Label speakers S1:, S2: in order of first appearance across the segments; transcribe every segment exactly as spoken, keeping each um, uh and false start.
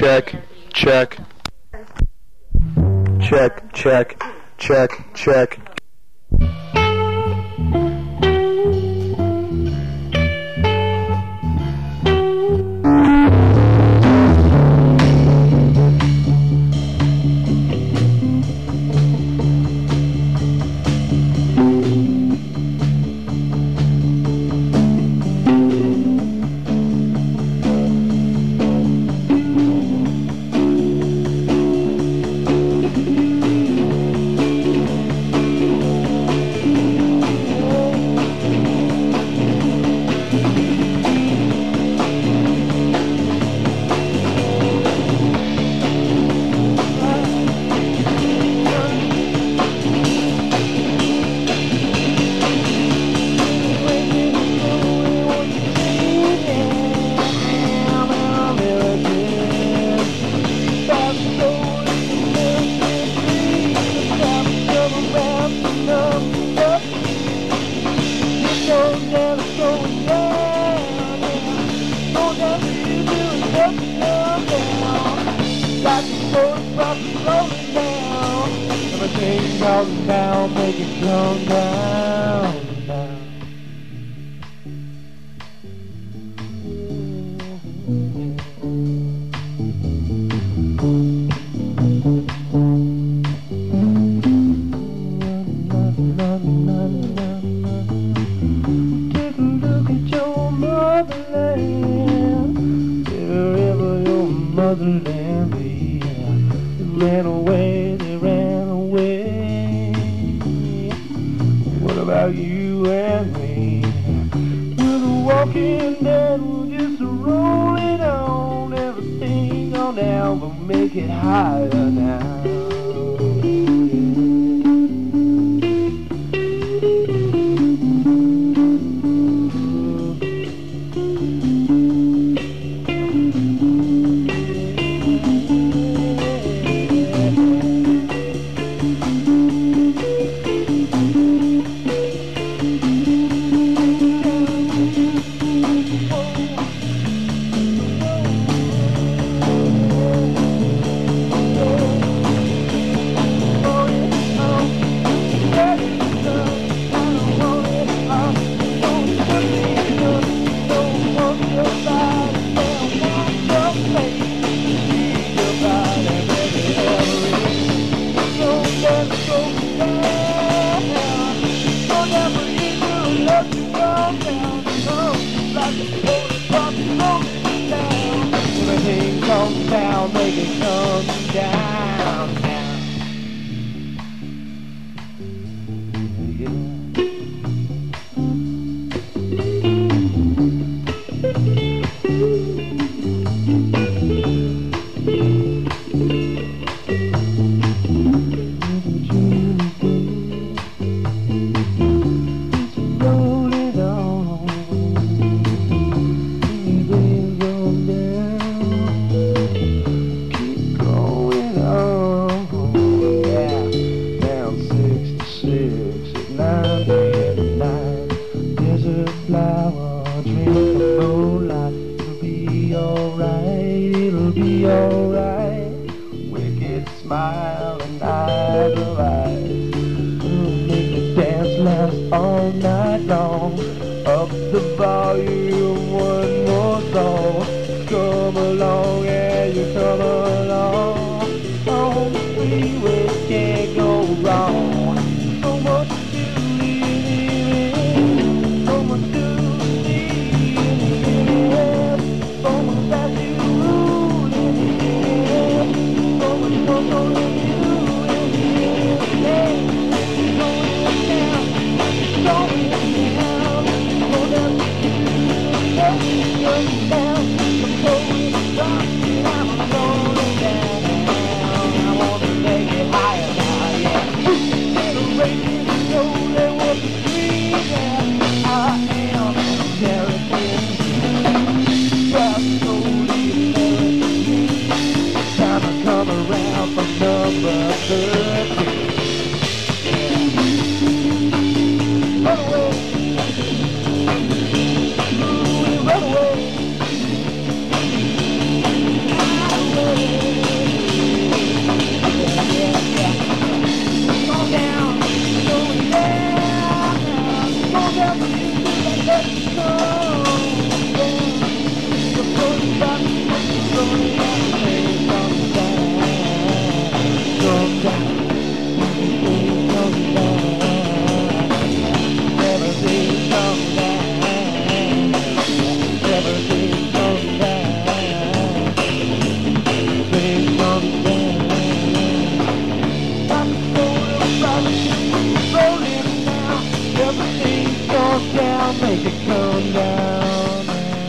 S1: Check, check. Check, check, check, check.
S2: Everything down, make it come down, down. Take a look at your motherland, wherever your motherland be. They ran away, they ran away. What about you and me? We're the walking dead, we're just rolling on. Everything on down, but make it higher now. Everything comes down, make it come down, down. Flower, drink the moonlight. It'll be alright, it'll be alright. Wicked smile and eyes of eyes. We'll make the dance last all night long. Up the volume, one more song. Come along, yeah, you come along. On the freeway, can't go wrong. So much to live, so much to I wanna make it higher now, yeah. Make it come down,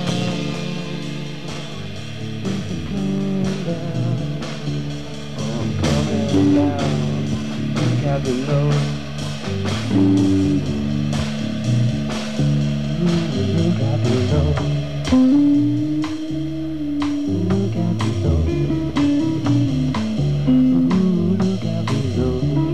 S2: come down. I'm coming down, look at the low. Look at the low. Look at the low. Look at the low.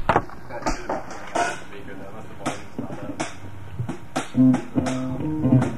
S3: That should have been on the speaker though, unless the volume's not up.